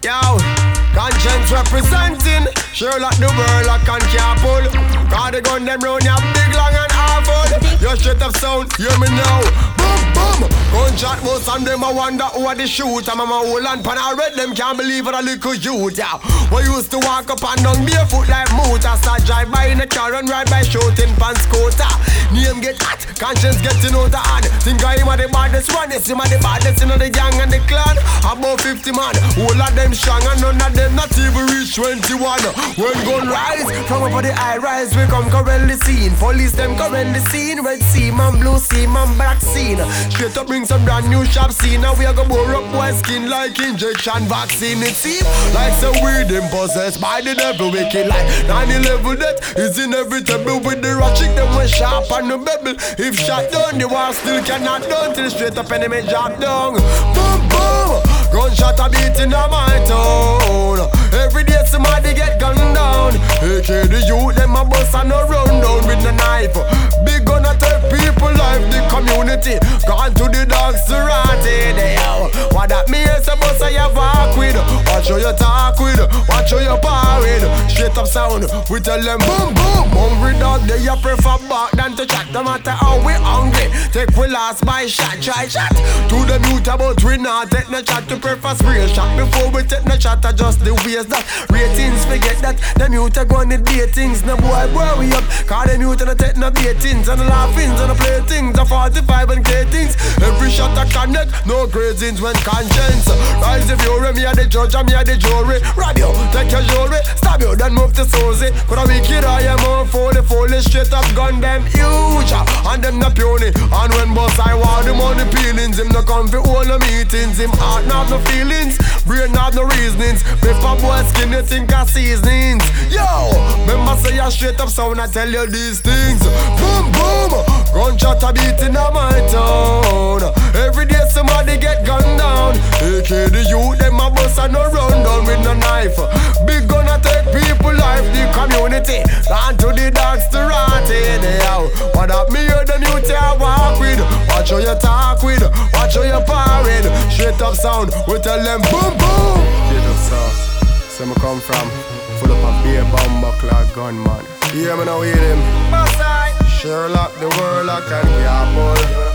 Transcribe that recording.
Yo, conscience representing Sherlock the Warlock and Carpool. Got the gun them round ya big long and awful. Your straight up sound, hear me now. Boom, boom. Gunshot most and them I wonder who are the shooter. Mama hold on pan I read them can't believe what a little youth. Yeah. We used to walk up and down barefoot like motor. Start drive by in a car and ride by shooting pan scooter. Name get hot, conscience getting out of hand. Think I am the baddest one, yes, him a the baddest in the gang and the clan. About 50 man, all of them strong and none of them not even reach 21. When gun rise, from over the high rise, we come currently scene. Police them currently scene. Red sea man, blue sea man, black scene. Straight up bring some brand new shop scene. Now we are gonna bore up boy skin like injection vaccine. It seems like some weird them possessed by the devil wicked like 9/11 death is inevitable with the ratchet them when sharp and the bubble. If shot down, the war still cannot done till straight up enemy drop down. Boom boom, gunshot a beat in my town. Every day somebody get gunned down. AK the youth them a bust and a run down with the knife. Big gun a take people life, the community gone to the dogs to rot it. What that means a bus I have walk with. Watch how you talk with, watch how you power with. Straight up sound, we tell them boom boom. Hungry dog they a prefer back than to chat. No matter how we hungry, take we last by shot, try shot. To the mute about we not take no chat to prefer spray shot. Before we take no chat, adjust the ways that ratings forget that the mute a go on the datings. No boy worry up, cause the mute and take no datings. And the laughings and the playthings, the 45 and K things. Every shot a connect, no gradings when conscience rise the fury. Me a the judge and me a the jury. Rob you, take your jewelry, stab you, then move to Susie. Could a wicked I am on for the fully straight up gun them huge. And them not puny. And when boss I want him on the peelings. Him no come for all the meetings. Him heart not no feelings, brain not no reasonings. Paper boy skin you think a seasonings. Yo, remember say a straight up sound I tell you these things. Boom boom, gunshot a beat in my town. Every day somebody get gunned down. AK the youth them a bust and no run down with no knife. Big gun a take people life, the community gone to the dogs to rot it. What up me hear them youth I walk with. Watch how you talk with, watch how you power with. Straight up sound, we tell them boom boom. Straight up sound, so me come from full up of beer bomb clock gunman. Hear me now, hear them. Sherlock the Warlock and Carpool.